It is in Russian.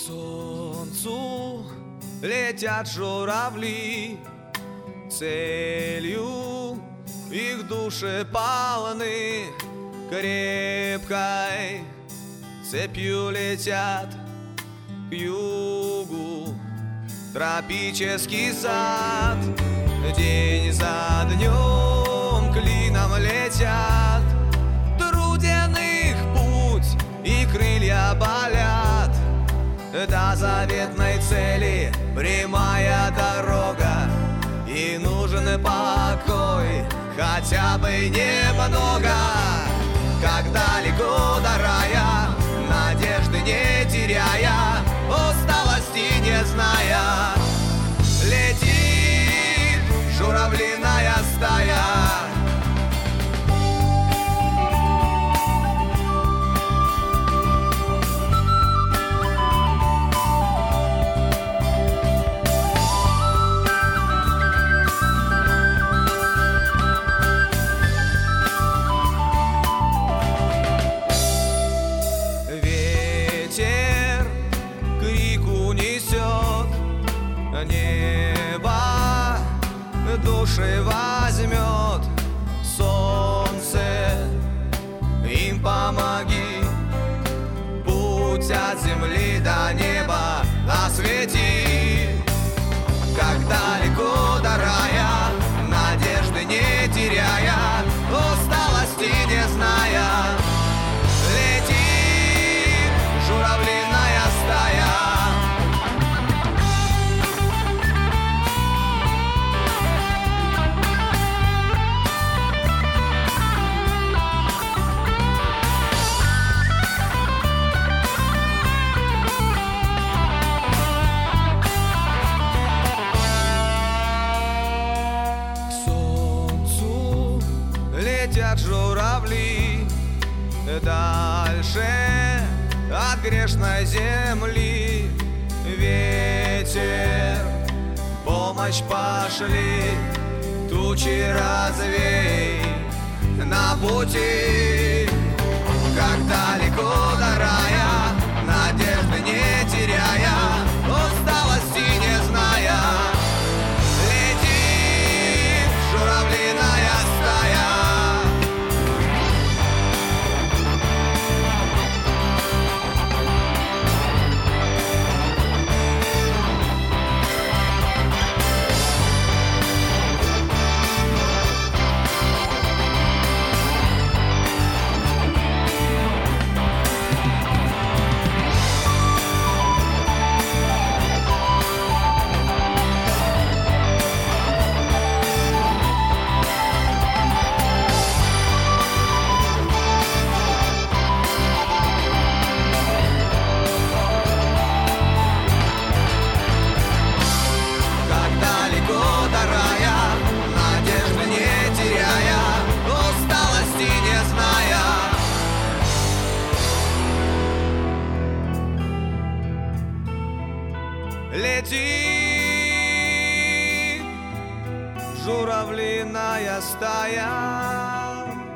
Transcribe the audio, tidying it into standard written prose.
солнцу летят журавли, целью их души полны, крепкой цепью летят к югу. Тропический сад день за днем клином летят, труден их путь и крылья болят. До заветной цели прямая дорога, и нужен покой, хотя бы немного. Как далеко до рая, надежды не теряя, усталости не зная, летит журавлиная стая. Небо души возьмет, солнце им помоги, путь от земли до неба освети. Как далеко до рая, надежды не теряя, усталости не зная, летит журавлиная стая. Летят журавли дальше от грешной земли. Ветер, помощь пошли, тучи развей на пути. Как далеко до рая, надежды не теряя, усталости не зная, летит журавлиная стая. Летит журавлиная стая.